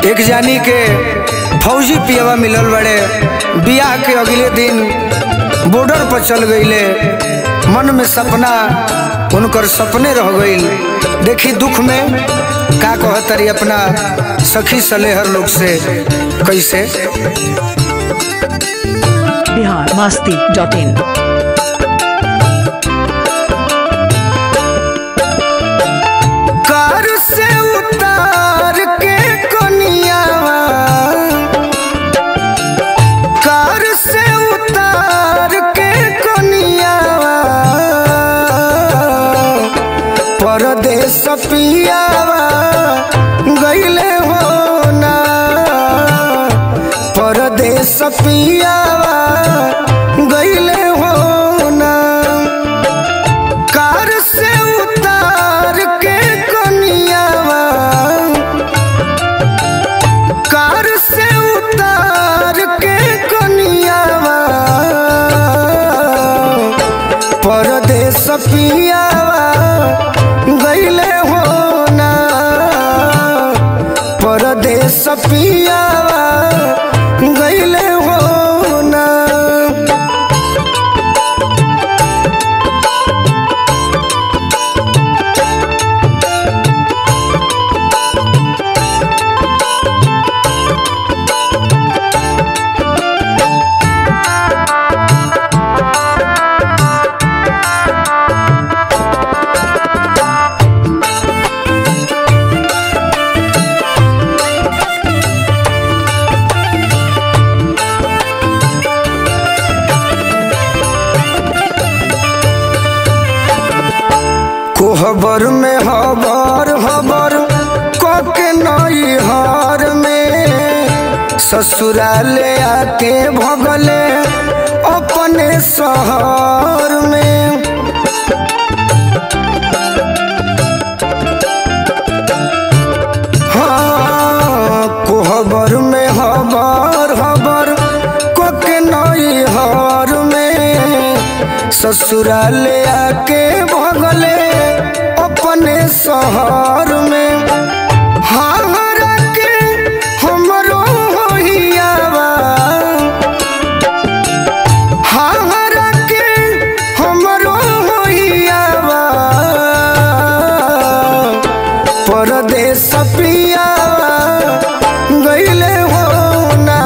एक जानी के फौजी पियवा मिलल बड़े, बियाह के अगले दिन बॉर्डर पर चल गईले। मन में सपना उनकर सपने रह गईल। देखी दुख में का कहतरी अपना सखी सलेहर लोग से कैसे। biharmasti.in कार से उतार के कोनियावा, कार से उतार के कोनियावा, परदेस पियावा गईले हो ना, परदेस पियावा गईले हो ना। कार से उतार के कोनियावा, कार से उतार के कोनियावा, परदेस पियावा गईले हो ना, परदेस पियावा गईले हो ना। कोहबर में हबर हबर कोके नई हार में, ससुराले आके भगले अपने शहर में। हाँ कोहबर में हबर हबर कोके नई हार में, ससुराले आके भगले अपने शहर में। हारा के हमरो होइयावा, हारा के हमरो होइयावा, परदेस पियावा गईले हो ना,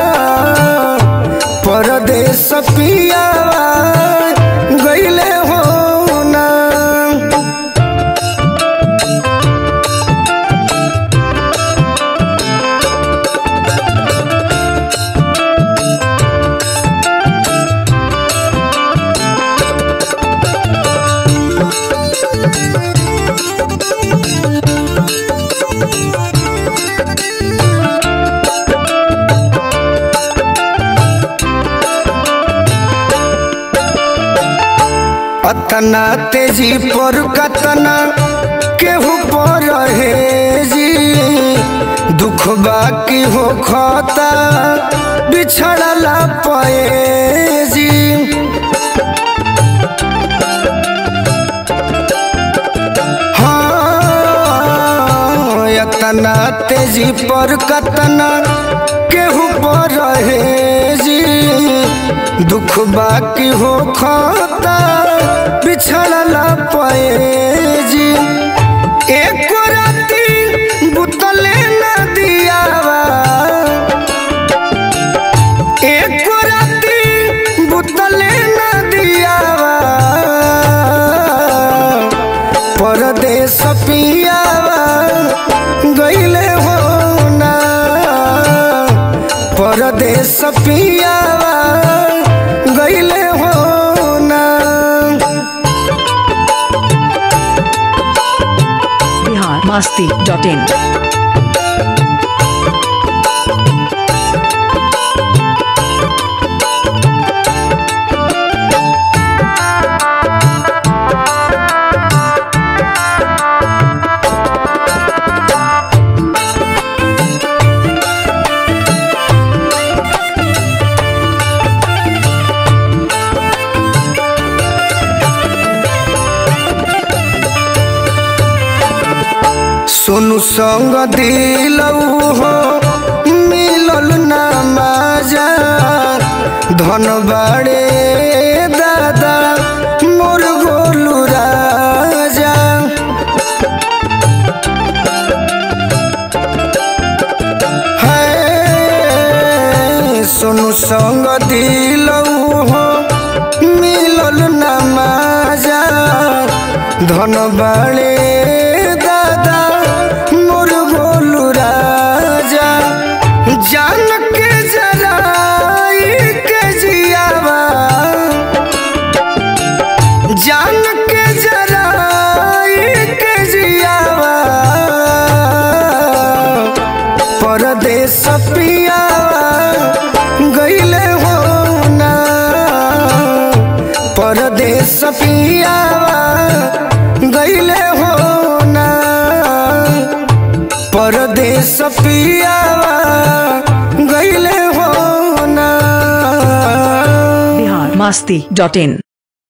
परदेस पियावा गईले हो ना। अतना तेजी पर कतना केहू पर है जी, दुख बाकी हो खाता बिछड़ला पे जी। हाँ अतना तेजी पर कतना केहू पर है जी, दुख बाकी हो खाता बिछड़ला पे जी। एक राती बुतले न दियावा, एक राती बुतले न दियावा, परदेस पियावा गईले हो ना, परदेस पियावा गईले हो ना। biharmasti.in सोनू संग दिलऊ हो धन बाड़े दादा मोर गोलू राजा। है सोनू संग दिलऊ हो मिलल न माजा। धन बाड़े दादा मोर गोलू राजा। जान के जराई के जियावा, जान के जराई के जियावा। परदेस पियावा गईले हो ना, परदेस पियावा गईले हो ना, परदेस पियावा गईले हो ना। biharmasti.in